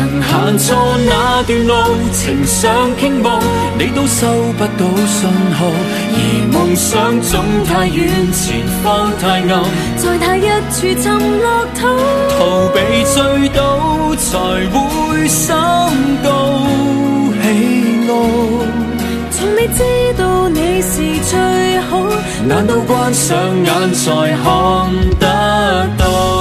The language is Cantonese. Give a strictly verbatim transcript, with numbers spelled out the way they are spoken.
曾行錯那段路，情想傾慕，你都收不到信號，而夢想總太遠，前方太暗， 在那一處沉落土， 逃避醉倒才會心高氣傲。 從未知道你是最好， 難道關上眼才看得到？